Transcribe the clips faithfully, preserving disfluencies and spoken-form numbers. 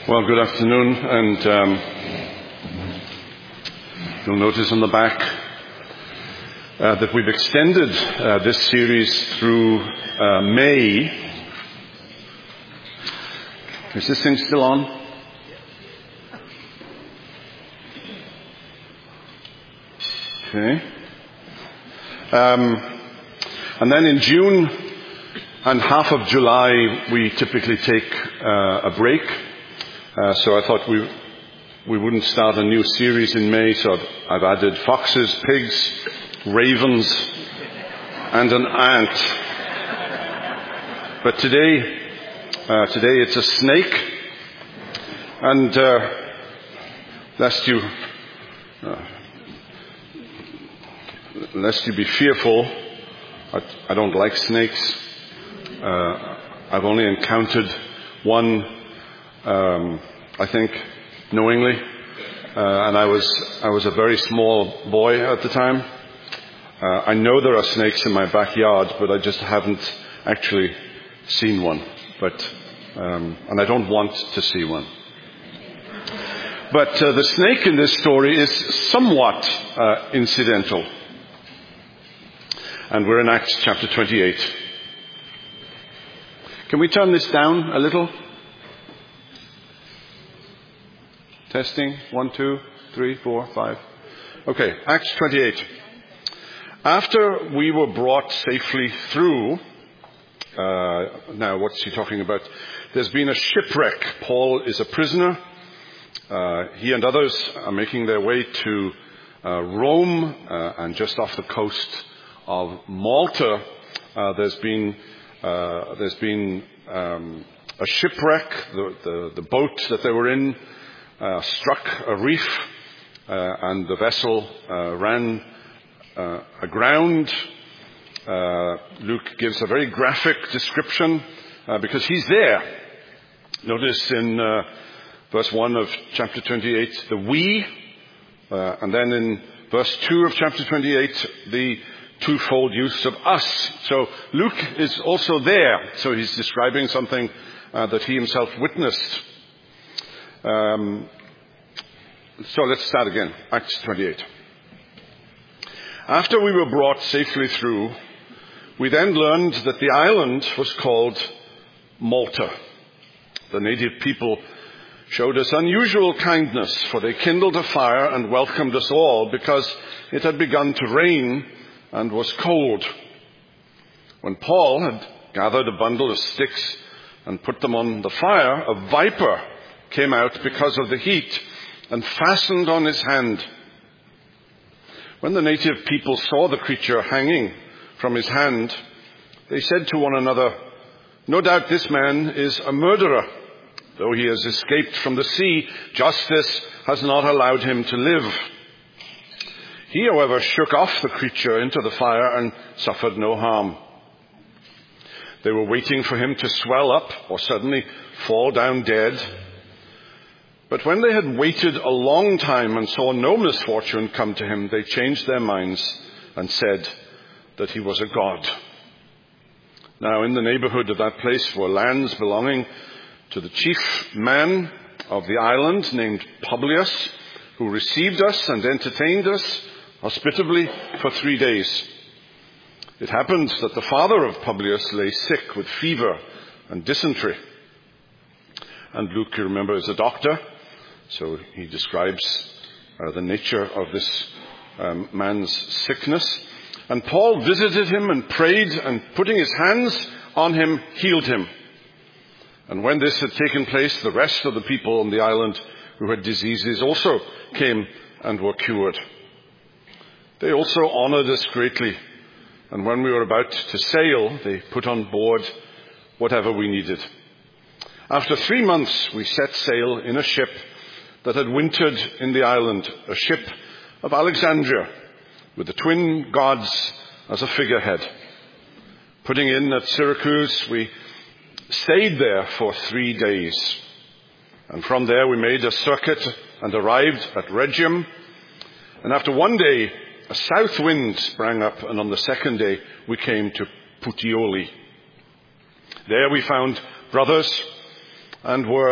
Well, good afternoon, and um, you'll notice on the back uh, that we've extended uh, this series through uh, May. Is this thing still on? Okay. Um, and then in June and half of July, we typically take uh, a break. Uh, so I thought we we wouldn't start a new series in May, so I've, I've added foxes, pigs, ravens, and an ant. But today, uh, today it's a snake, and uh, lest you uh, lest you be fearful, I, I don't like snakes. Uh, I've only encountered one. Um, I think, knowingly, uh, and I was I was a very small boy at the time. Uh, I know there are snakes in my backyard, but I just haven't actually seen one. But um, and I don't want to see one. But uh, the snake in this story is somewhat uh, incidental, and we're in Acts chapter twenty-eight. Can we turn this down a little? Testing, one, two, three, four, five. Okay, Acts twenty-eight. After we were brought safely through, uh, now what's he talking about? There's been a shipwreck. Paul is a prisoner. Uh, he and others are making their way to uh, Rome, uh, and just off the coast of Malta, uh, there's been uh, there's been um, a shipwreck. The, the the boat that they were in Uh, struck a reef, uh, and the vessel uh, ran uh, aground. Uh, Luke gives a very graphic description uh, because he's there. Notice in uh, verse one of chapter twenty-eight, the we, uh, and then in verse two of chapter twenty-eight, the twofold use of us. So Luke is also there. So he's describing something uh, that he himself witnessed. Um, so let's start again. Acts twenty-eight. After we were brought safely through, we then learned that the island was called Malta. The native people showed us unusual kindness, for they kindled a fire and welcomed us all because it had begun to rain and was cold. When Paul had gathered a bundle of sticks and put them on the fire, a viper came out because of the heat and fastened on his hand. When the native people saw the creature hanging from his hand, they said to one another, "No doubt this man is a murderer. Though he has escaped from the sea, justice has not allowed him to live." He, however, shook off the creature into the fire and suffered no harm. They were waiting for him to swell up or suddenly fall down dead. But when they had waited a long time and saw no misfortune come to him, they changed their minds and said that he was a god. Now in the neighborhood of that place were lands belonging to the chief man of the island named Publius, who received us and entertained us hospitably for three days. It happened that the father of Publius lay sick with fever and dysentery. And Luke, you remember, is a doctor. So he describes uh, the nature of this um, man's sickness. And Paul visited him and prayed, and putting his hands on him, healed him. And when this had taken place, the rest of the people on the island who had diseases also came and were cured. They also honored us greatly. And when we were about to sail, they put on board whatever we needed. After three months, we set sail in a ship that had wintered in the island, a ship of Alexandria, with the twin gods as a figurehead. Putting in at Syracuse, we stayed there for three days. And from there we made a circuit and arrived at Rhegium. And after one day, a south wind sprang up, and on the second day we came to Puteoli. There we found brothers and were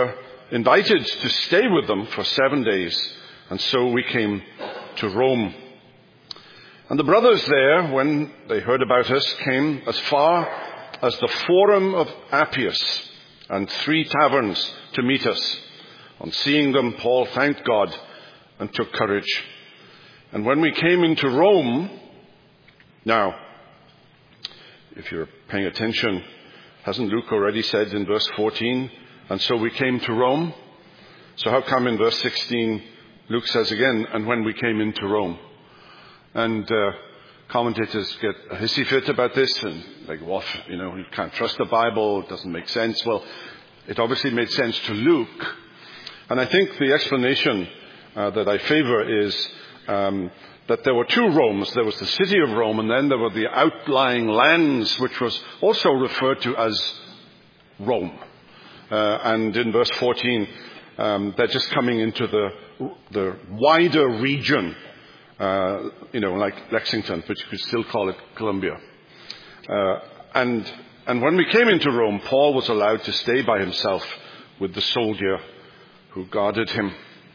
invited to stay with them for seven days. And so we came to Rome. And the brothers there, when they heard about us, came as far as the Forum of Appius and three taverns to meet us. On seeing them, Paul thanked God and took courage. And when we came into Rome, now, if you're paying attention, hasn't Luke already said in verse fourteen, and so we came to Rome? So how come in verse sixteen, Luke says again, and when we came into Rome? And uh, commentators get a hissy fit about this, and like, what, you know, you can't trust the Bible, it doesn't make sense. Well, it obviously made sense to Luke. And I think the explanation uh, that I favor is um, that there were two Romes. There was the city of Rome, and then there were the outlying lands, which was also referred to as Rome. Uh, and in verse fourteen, um, they're just coming into the the wider region, uh, you know, like Lexington, but you could still call it Columbia. Uh, and and when we came into Rome, Paul was allowed to stay by himself with the soldier who guarded him.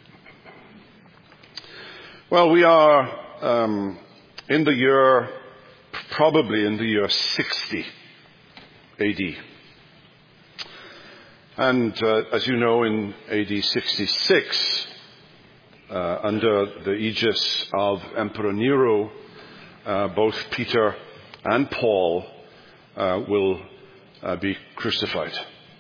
Well, we are um, in the year, probably in the year sixty A D. And uh, as you know, in A D sixty-six, uh, under the aegis of Emperor Nero, uh, both Peter and Paul uh, will uh, be crucified.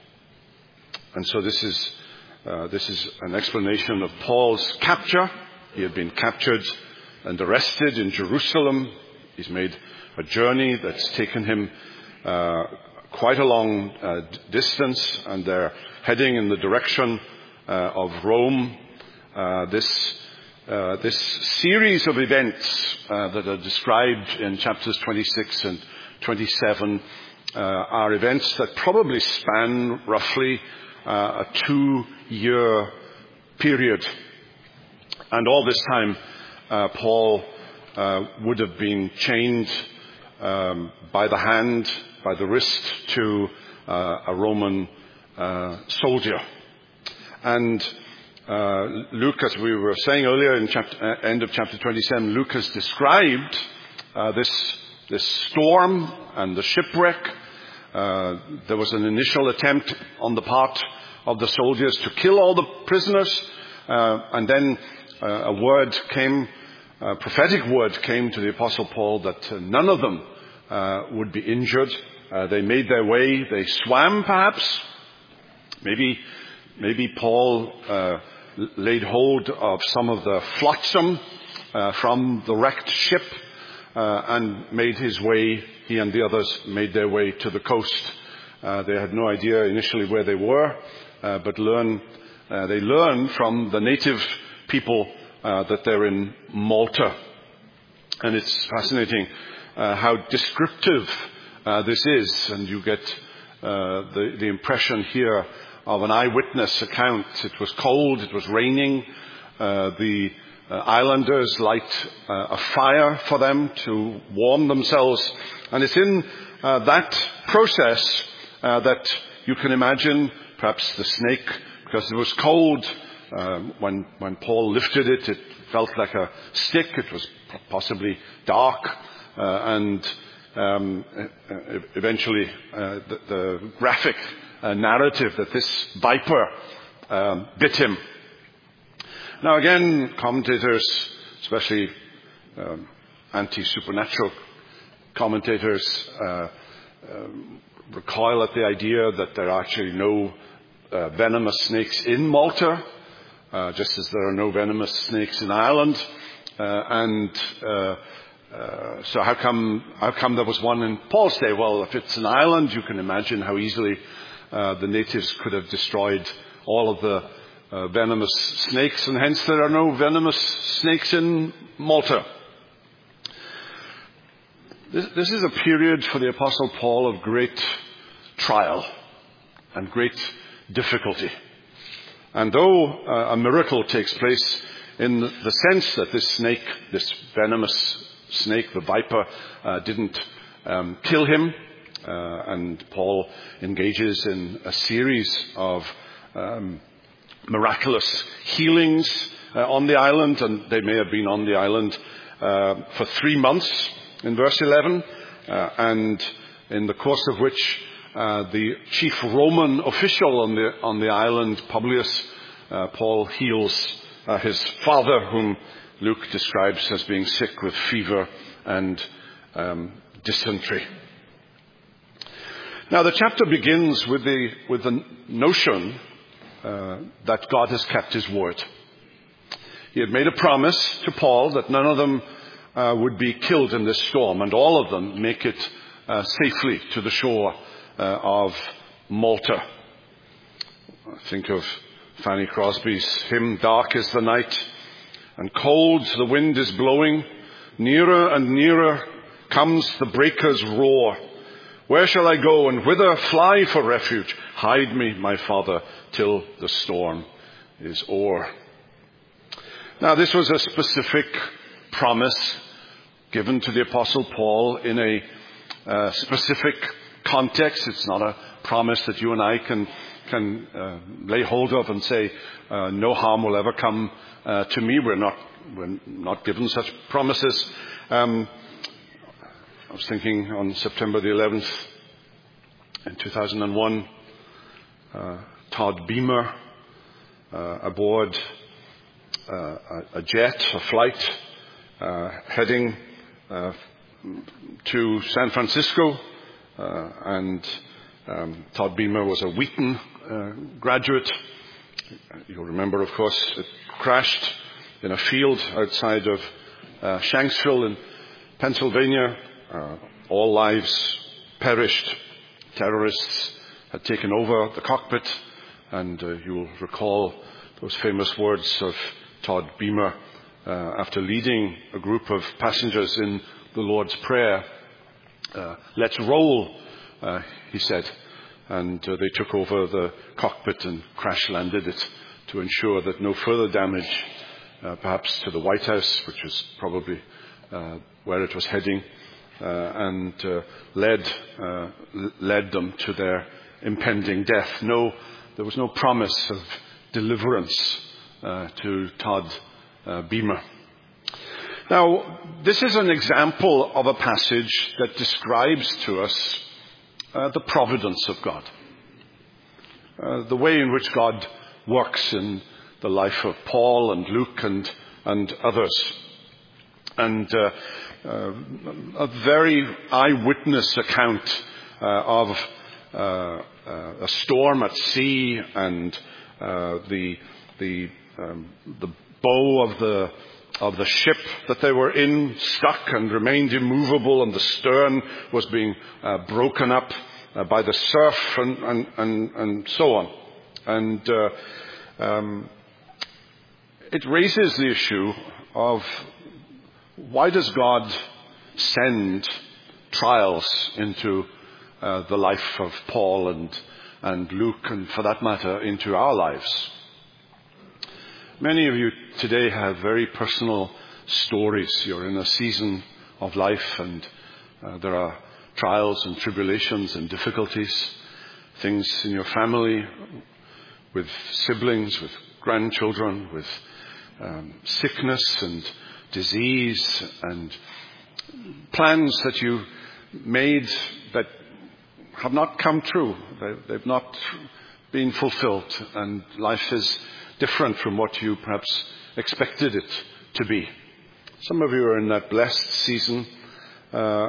And so this is uh, this is an explanation of Paul's capture. He had been captured and arrested in Jerusalem. He's made a journey that's taken him uh, quite a long uh, distance, and they're heading in the direction uh, of Rome. Uh, this uh, this series of events uh, that are described in chapters twenty-six and twenty-seven uh, are events that probably span roughly uh, a two-year period. And all this time, uh, Paul uh, would have been chained um, by the hand, by the wrist, to uh, a Roman uh, soldier. And uh, Luke, as we were saying earlier in chapter, uh, end of chapter twenty-seven, Luke has described uh, this this storm and the shipwreck. Uh, there was an initial attempt on the part of the soldiers to kill all the prisoners, uh, and then Uh, a word came, a prophetic word came to the Apostle Paul that uh, none of them uh, would be injured. Uh, they made their way. They swam, perhaps. Maybe, maybe Paul uh, laid hold of some of the flotsam uh, from the wrecked ship uh, and made his way. He and the others made their way to the coast. Uh, they had no idea initially where they were, uh, but learn uh, they learned from the native people uh, that they're in Malta. And it's fascinating uh, how descriptive uh, this is. And you get uh, the, the impression here of an eyewitness account. It was cold, it was raining. Uh, the uh, islanders light uh, a fire for them to warm themselves. And it's in uh, that process uh, that you can imagine perhaps the snake, because it was cold. Um, when, when Paul lifted it, it felt like a stick. It was possibly dark. Uh, and um, eventually uh, the, the graphic uh, narrative that this viper um, bit him. Now again, commentators, especially um, anti-supernatural commentators, uh, um, recoil at the idea that there are actually no uh, venomous snakes in Malta. Uh, just as there are no venomous snakes in Ireland. Uh, and uh, uh, so how come how come there was one in Paul's day? Well, if it's an island, you can imagine how easily uh, the natives could have destroyed all of the uh, venomous snakes, and hence there are no venomous snakes in Malta. This, this is a period for the Apostle Paul of great trial and great difficulty. And though uh, a miracle takes place in the sense that this snake, this venomous snake, the viper, uh, didn't um, kill him, uh, and Paul engages in a series of um, miraculous healings uh, on the island, and they may have been on the island uh, for three months in verse eleven, uh, and in the course of which uh, the chief Roman official on the on the island, Publius, uh, Paul heals uh, his father, whom Luke describes as being sick with fever and um, dysentery. Now, the chapter begins with the with the notion uh, that God has kept his word. He had made a promise to Paul that none of them uh, would be killed in this storm, and all of them make it uh, safely to the shore uh, of Malta. I think of Fanny Crosby's hymn, "Dark is the night, and cold the wind is blowing. Nearer and nearer comes the breaker's roar. Where shall I go, and whither fly for refuge? Hide me, my Father, till the storm is o'er." Now, this was a specific promise given to the Apostle Paul in a uh, specific context. It's not a promise that you and I can can uh, lay hold of and say, uh, no harm will ever come uh, to me. We're not we're not given such promises. Um, I was thinking on September the eleventh in two thousand one, uh, Todd Beamer uh, aboard uh, a, a jet, a flight, uh, heading uh, to San Francisco, uh, and um, Todd Beamer was a Wheaton uh, graduate. You'll remember, of course, it crashed in a field outside of uh, Shanksville in Pennsylvania. Uh, all lives perished. Terrorists had taken over the cockpit, and uh, you'll recall those famous words of Todd Beamer uh, after leading a group of passengers in the Lord's Prayer. Uh, "Let's roll," uh, he said, and uh, they took over the cockpit and crash-landed it to ensure that no further damage, uh, perhaps to the White House, which was probably uh, where it was heading, Uh, and uh, led uh, led them to their impending death. No, there was no promise of deliverance uh, to Todd uh, Beamer. Now, this is an example of a passage that describes to us uh, the providence of God, uh, the way in which God works in the life of Paul and Luke and and others. And uh, uh, a very eyewitness account uh, of uh, uh, a storm at sea, and uh, the the um, the bow of the of the ship that they were in stuck and remained immovable, and the stern was being uh, broken up uh, by the surf, and and and, and so on. And uh, um, it raises the issue of, why does God send trials into uh, the life of Paul and and Luke, and for that matter, into our lives? Many of you today have very personal stories. You're in a season of life, and uh, there are trials and tribulations and difficulties, things in your family, with siblings, with grandchildren, with um, sickness and disease, and plans that you made that have not come true. They, they've not been fulfilled, and life is different from what you perhaps expected it to be. Some of you are in that blessed season. Uh,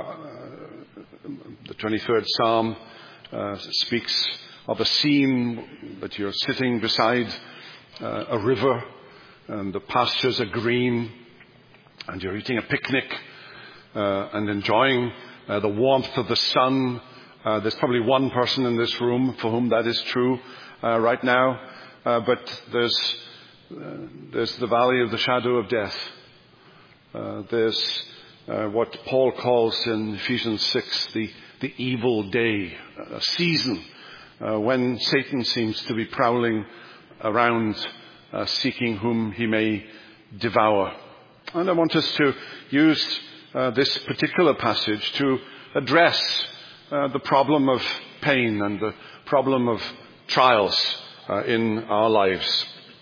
the twenty-third Psalm uh, speaks of a scene that you're sitting beside uh, a river, and the pastures are green, and you're eating a picnic uh, and enjoying uh, the warmth of the sun. Uh, there's probably one person in this room for whom that is true uh, right now, uh, but there's uh, there's the valley of the shadow of death. Uh, there's uh, what Paul calls in Ephesians six the the evil day, a season uh, when Satan seems to be prowling around, uh, seeking whom he may devour. And I want us to use uh, this particular passage to address uh, the problem of pain and the problem of trials uh, in our lives.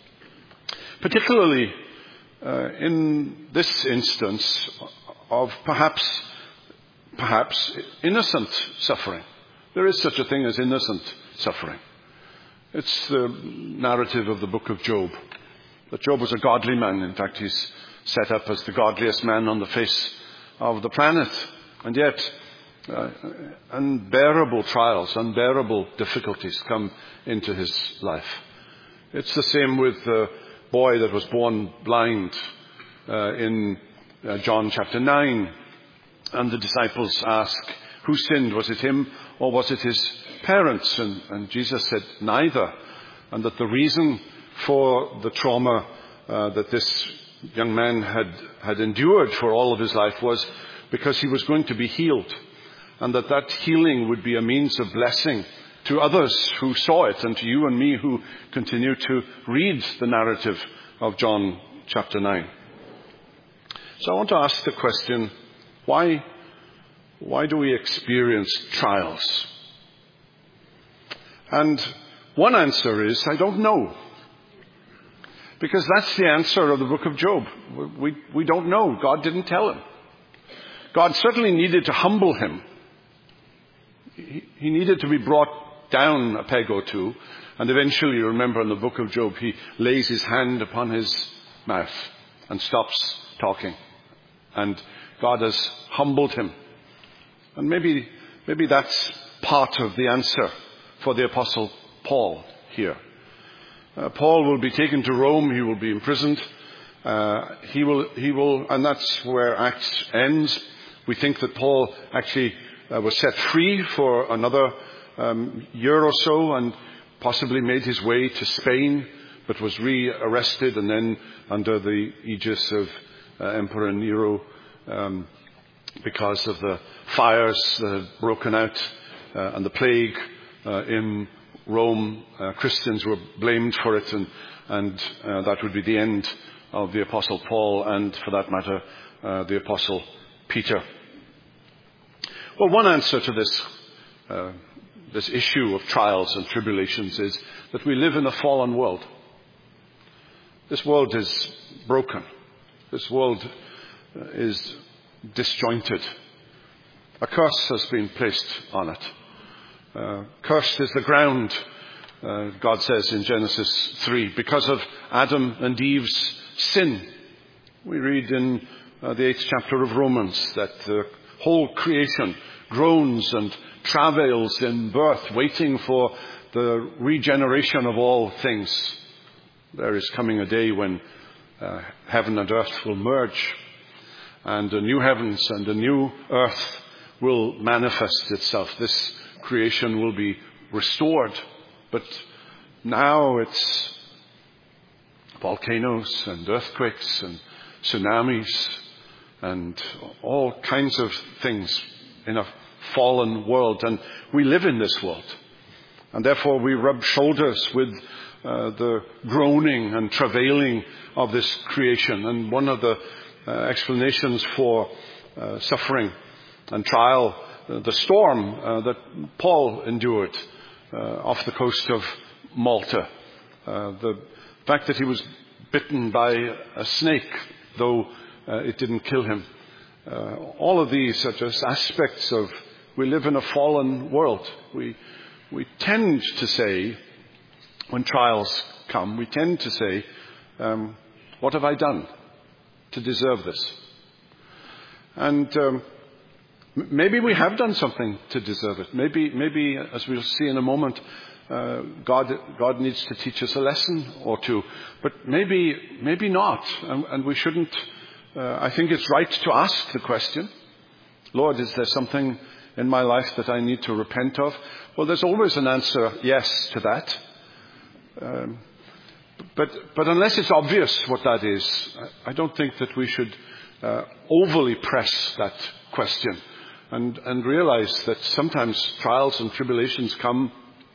particularly uh, in this instance of perhaps, perhaps innocent suffering. There is such a thing as innocent suffering. It's the narrative of the book of Job. That Job was a godly man. In fact, he's set up as the godliest man on the face of the planet. And yet, uh, unbearable trials, unbearable difficulties come into his life. It's the same with the boy that was born blind uh, in uh, John chapter nine. And the disciples ask, who sinned? Was it him or was it his parents? And, and Jesus said, neither. And that the reason for the trauma uh, that this young man had, had endured for all of his life was because he was going to be healed. And that that healing would be a means of blessing to others who saw it, and to you and me who continue to read the narrative of John chapter nine. So I want to ask the question, why, why do we experience trials? And one answer is, I don't know. Because that's the answer of the book of Job. We, we don't know. God didn't tell him. God certainly needed to humble him. He, he needed to be brought down a peg or two. And eventually, you remember in the book of Job, he lays his hand upon his mouth and stops talking. And God has humbled him. And maybe, maybe that's part of the answer for the Apostle Paul here. Uh, Paul will be taken to Rome. He will be imprisoned. Uh, he will, he will, and that's where Acts ends. We think that Paul actually uh, was set free for another um, year or so, and possibly made his way to Spain, but was re-arrested, and then under the aegis of uh, Emperor Nero, um, because of the fires that had broken out uh, and the plague uh, in Rome, uh, Christians were blamed for it, and, and uh, that would be the end of the Apostle Paul, and for that matter, uh, the Apostle Peter. Well, one answer to this uh, this issue of trials and tribulations is that we live in a fallen world. This world is broken. This world is disjointed. A curse has been placed on it. Uh, cursed is the ground, uh, God says in Genesis three, because of Adam and Eve's sin. We read in uh, the eighth chapter of Romans that the whole creation groans and travails in birth, waiting for the regeneration of all things. There is coming a day when uh, heaven and earth will merge, and a new heavens and a new earth will manifest itself. This creation will be restored, but now it's volcanoes and earthquakes and tsunamis and all kinds of things in a fallen world, and we live in this world, and therefore we rub shoulders with uh, the groaning and travailing of this creation. And one of the uh, explanations for uh, suffering and trial, uh, the storm uh, that Paul endured uh, off the coast of Malta, uh, the fact that he was bitten by a snake, though uh, it didn't kill him. Uh, all of these are just aspects of, we live in a fallen world. We, we tend to say, when trials come, we tend to say, um, what have I done to deserve this? And um, maybe we have done something to deserve it. Maybe, maybe, as we'll see in a moment, uh, God, God needs to teach us a lesson or two. But maybe, maybe not. And, and we shouldn't. Uh, I think it's right to ask the question, Lord, is there something in my life that I need to repent of? Well, there's always an answer, yes, to that. Um, but, but unless it's obvious what that is, I don't think that we should uh, overly press that question, and, and realize that sometimes trials and tribulations come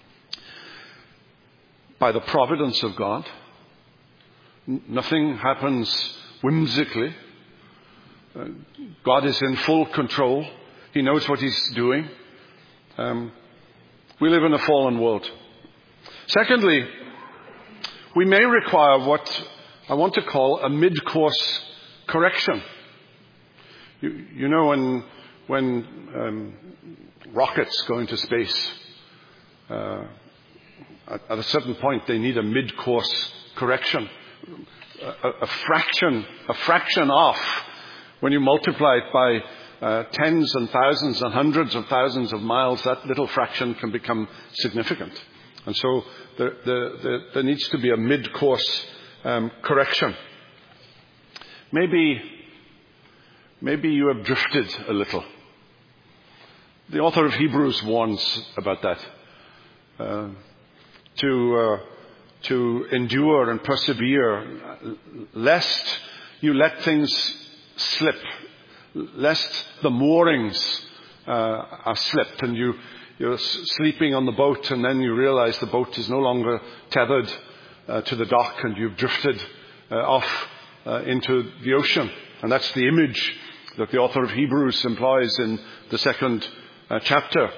by the providence of God. N- nothing happens whimsically. Uh, God is in full control. He knows what he's doing. Um, we live in a fallen world. Secondly, we may require what I want to call a mid-course correction. You, you know, when, when um, rockets go into space, uh, at, at a certain point they need a mid-course correction. A, a fraction, a fraction off, when you multiply it by uh, tens and thousands and hundreds of thousands of miles, that little fraction can become significant. And so there, there, there, there needs to be a mid-course um, correction. Maybe, maybe you have drifted a little. The author of Hebrews warns about that. Uh, to uh, to endure and persevere, lest you let things slip, lest the moorings uh, are slipped and you, you're sleeping on the boat and then you realize the boat is no longer tethered uh, to the dock and you've drifted uh, off uh, into the ocean. And that's the image that the author of Hebrews employs in the second uh, chapter.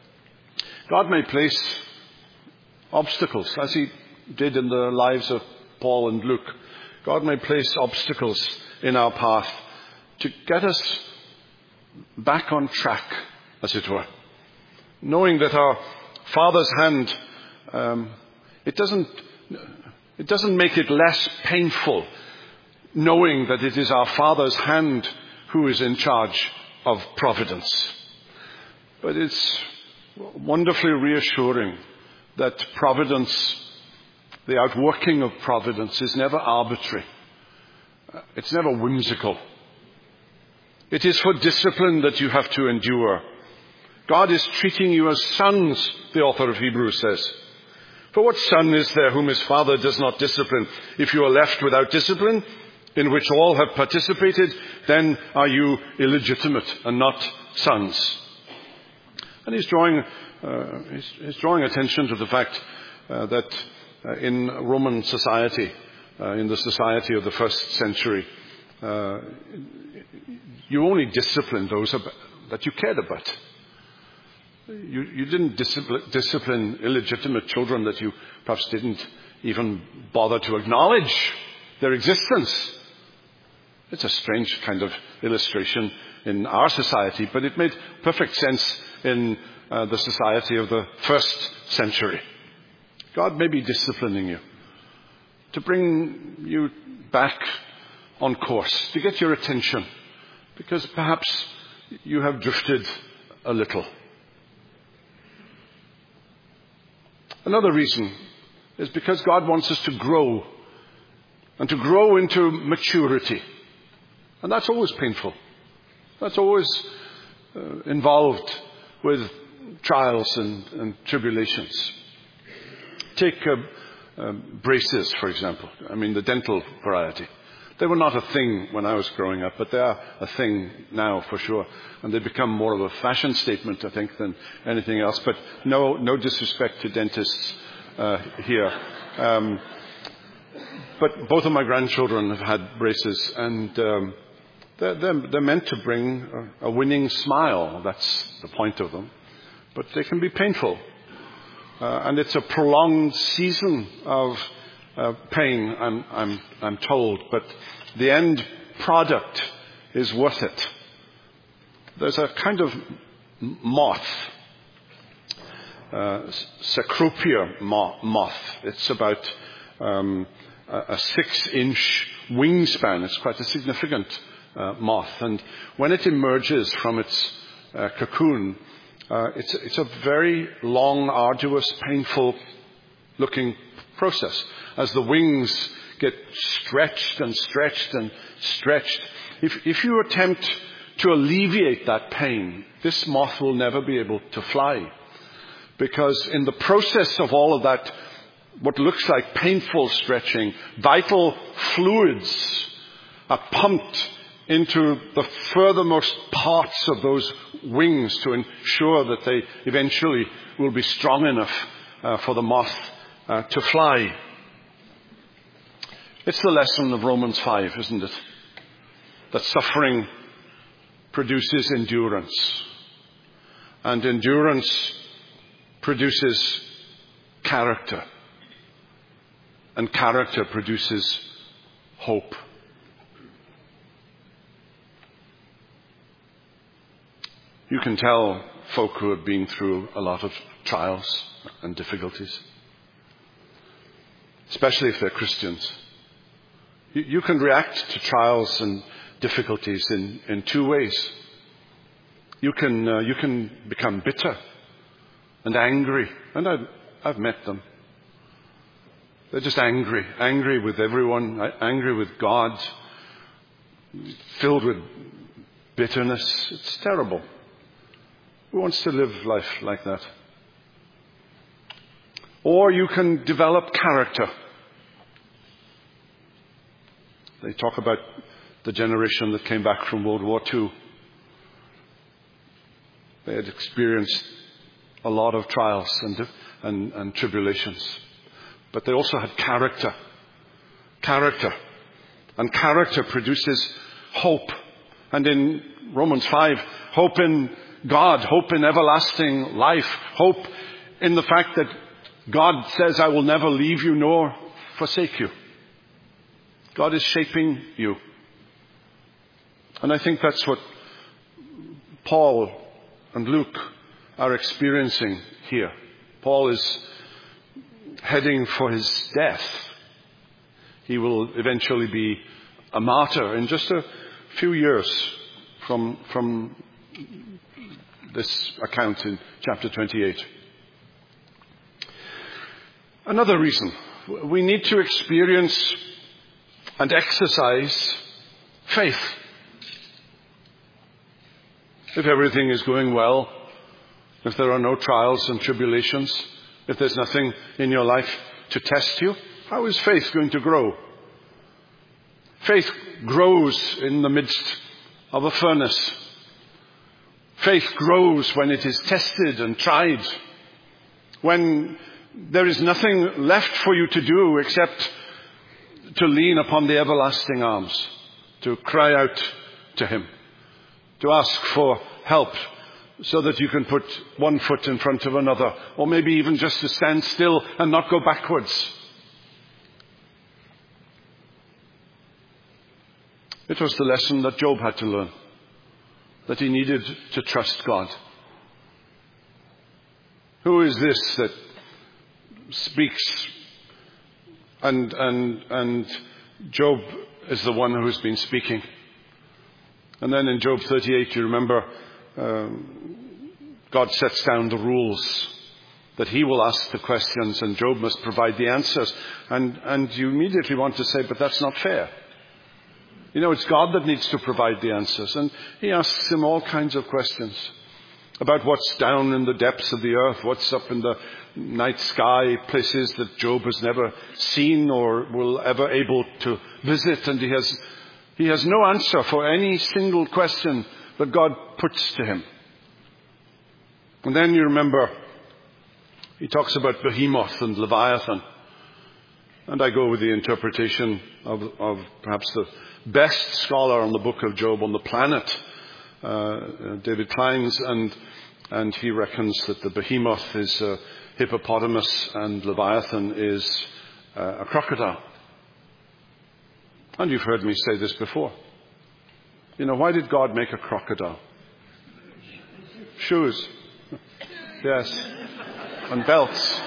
God may place obstacles, as he did in the lives of Paul and Luke. God may place obstacles in our path to get us back on track, as it were. Knowing that our Father's hand, um, it doesn't, it doesn't make it less painful, knowing that it is our Father's hand who is in charge of providence. But it's wonderfully reassuring that providence, the outworking of providence, is never arbitrary. It's never whimsical. It is for discipline that you have to endure. God is treating you as sons, the author of Hebrews says. For what son is there whom his father does not discipline? If you are left without discipline, in which all have participated, then are you illegitimate and not sons. And he's drawing, uh, he's, he's drawing attention to the fact uh, that uh, in Roman society, uh, in the society of the first century, uh, you only disciplined those that you cared about. You, you didn't discipline, discipline illegitimate children that you perhaps didn't even bother to acknowledge their existence. It's a strange kind of illustration in our society, but it made perfect sense in uh, the society of the first century. God may be disciplining you to bring you back on course, to get your attention, because perhaps you have drifted a little. Another reason is because God wants us to grow, and to grow into maturity. And that's always painful. That's always uh, involved with trials and, and tribulations. Take uh, uh, braces, for example. I mean, the dental variety. They were not a thing when I was growing up, but they are a thing now for sure. And they become more of a fashion statement, I think, than anything else. But no, no disrespect to dentists uh, here. Um, but both of my grandchildren have had braces, and um, they're, they're, they're meant to bring a, a winning smile. That's the point of them. But they can be painful. Uh, and it's a prolonged season of Uh, pain, I'm, I'm, I'm told, but the end product is worth it. There's a kind of moth, uh, Cecropia moth. It's about um, a, a six-inch wingspan. It's quite a significant uh, moth, and when it emerges from its uh, cocoon, uh, it's, it's a very long, arduous, painful-looking process. As the wings get stretched and stretched and stretched, if, if you attempt to alleviate that pain, this moth will never be able to fly. Because in the process of all of that, what looks like painful stretching, vital fluids are pumped into the furthermost parts of those wings to ensure that they eventually will be strong enough uh, for the moth uh, to fly. It's the lesson of Romans five, isn't it? That suffering produces endurance. And endurance produces character. And character produces hope. You can tell folk who have been through a lot of trials and difficulties, especially if they're Christians. You, you can react to trials and difficulties in, in two ways. You can uh, you can become bitter and angry, and I've, I've met them. They're just angry, angry with everyone, angry with God, filled with bitterness. It's terrible. Who wants to live life like that? Or you can develop character. They talk about the generation that came back from World War Two. They had experienced a lot of trials and, and, and tribulations. But they also had character. Character. And character produces hope. And in Romans five, hope in God, hope in everlasting life, hope in the fact that God says, I will never leave you nor forsake you. God is shaping you. And I think that's what Paul and Luke are experiencing here. Paul is heading for his death. He will eventually be a martyr in just a few years from, from this account in chapter twenty-eight. Another reason, we need to experience and exercise faith. If everything is going well, if there are no trials and tribulations, if there's nothing in your life to test you, how is faith going to grow? Faith grows in the midst of a furnace. Faith grows when it is tested and tried. When there is nothing left for you to do except to lean upon the everlasting arms, to cry out to Him, to ask for help so that you can put one foot in front of another, or maybe even just to stand still and not go backwards. It was the lesson that Job had to learn, that he needed to trust God. Who is this that speaks and and and Job is the one who has been speaking? And then in Job thirty-eight, you remember, um, God sets down the rules that He will ask the questions and Job must provide the answers. And and you immediately want to say, but that's not fair. You know, it's God that needs to provide the answers. And He asks him all kinds of questions about what's down in the depths of the earth, what's up in the night sky, places that Job has never seen or will ever able to visit. And he has he has no answer for any single question that God puts to him. And then you remember, he talks about Behemoth and Leviathan. And I go with the interpretation of, of perhaps the best scholar on the book of Job on the planet, uh, David Kleins, and and he reckons that the behemoth is a hippopotamus and Leviathan is uh, a crocodile. And you've heard me say this before. You know, why did God make a crocodile? Shoes. Yes. And belts.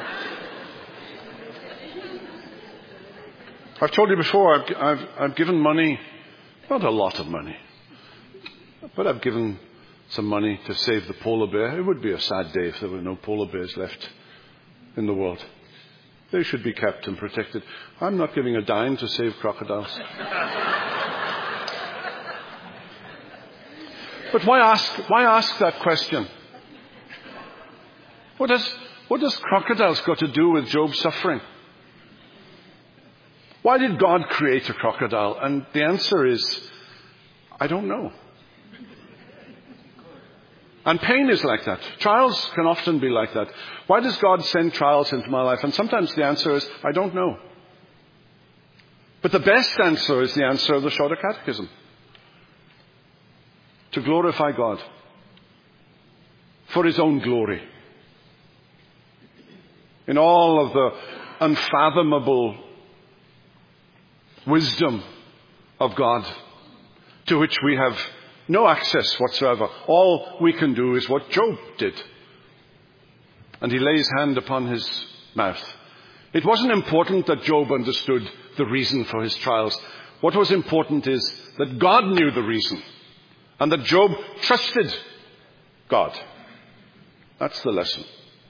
I've told you before, I've, I've, I've given money, not a lot of money, but I've given some money to save the polar bear. It would be a sad day if there were no polar bears left in the world. They should be kept and protected. I'm not giving a dime to save crocodiles. But why ask, why ask that question? What does, what does crocodiles got to do with Job's suffering? Why did God create a crocodile? And the answer is, I don't know. And pain is like that. Trials can often be like that. Why does God send trials into my life? And sometimes the answer is, I don't know. But the best answer is the answer of the Shorter Catechism. To glorify God. For His own glory. In all of the unfathomable wisdom of God, to which we have no access whatsoever. All we can do is what Job did. And he lays hand upon his mouth. It wasn't important that Job understood the reason for his trials. What was important is that God knew the reason, and that Job trusted God. That's the lesson.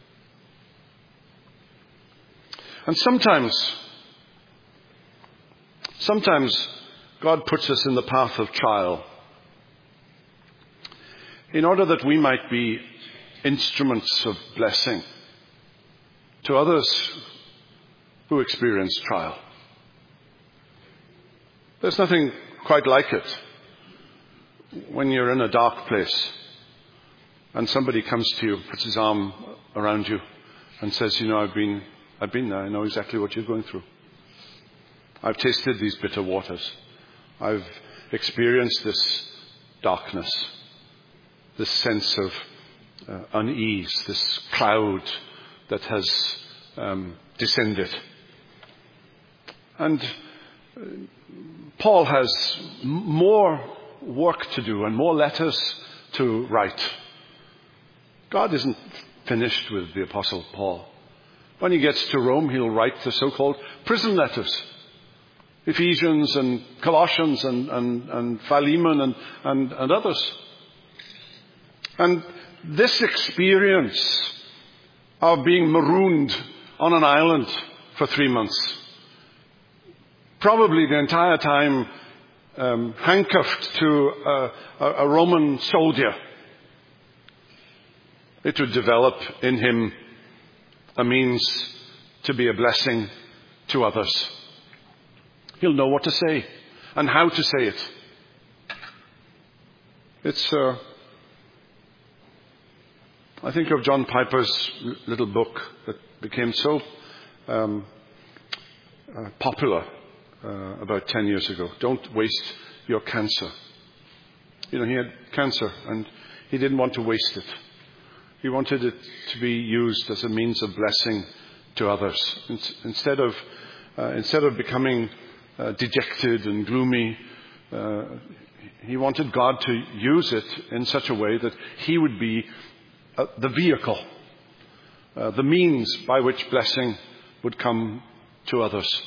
And sometimes, sometimes God puts us in the path of trial in order that we might be instruments of blessing to others who experience trial. There's nothing quite like it when you're in a dark place and somebody comes to you, puts his arm around you and says, you know, I've been, I've been there. I know exactly what you're going through. I've tasted these bitter waters. I've experienced this darkness, this sense of uh, unease, this cloud that has um, descended. And uh, Paul has more work to do and more letters to write. God isn't finished with the Apostle Paul. When he gets to Rome, he'll write the so-called prison letters. Ephesians and Colossians and, and, and Philemon and, and, and others. And this experience of being marooned on an island for three months, probably the entire time um, handcuffed to a, a, a Roman soldier, it would develop in him a means to be a blessing to others. He'll know what to say and how to say it. It's, uh, I think of John Piper's little book that became so um, uh, popular uh, about ten years ago. Don't waste your cancer. You know, he had cancer and he didn't want to waste it. He wanted it to be used as a means of blessing to others. Instead of, uh, instead of becoming uh, dejected and gloomy, uh, he wanted God to use it in such a way that he would be uh, the vehicle, uh, the means by which blessing would come to others.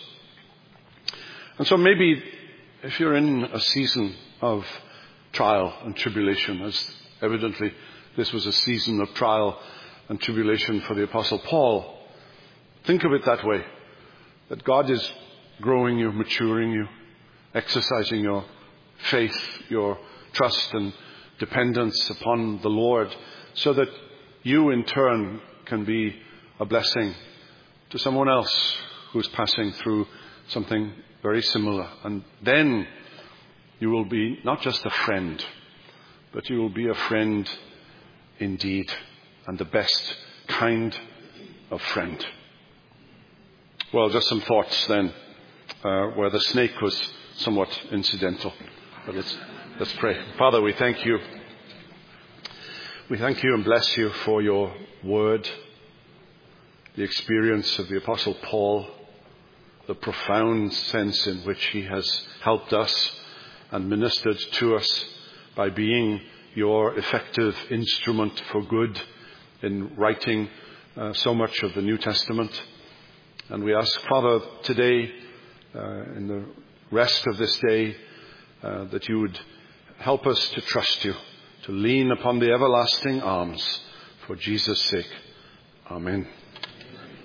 And so maybe if you're in a season of trial and tribulation, as evidently this was a season of trial and tribulation for the Apostle Paul, think of it that way, that God is growing you, maturing you, exercising your faith, your trust and dependence upon the Lord, so that you in turn can be a blessing to someone else who's passing through something very similar. And then you will be not just a friend, but you will be a friend indeed, and the best kind of friend. Well, just some thoughts then, uh, where the snake was somewhat incidental. But let's, let's pray. Father, we thank you. We thank you and bless you for your word, the experience of the Apostle Paul, the profound sense in which he has helped us and ministered to us by being your effective instrument for good in writing uh, so much of the New Testament. And we ask, Father, today, uh, in the rest of this day, uh, that you would help us to trust you, to lean upon the everlasting arms for Jesus' sake. Amen.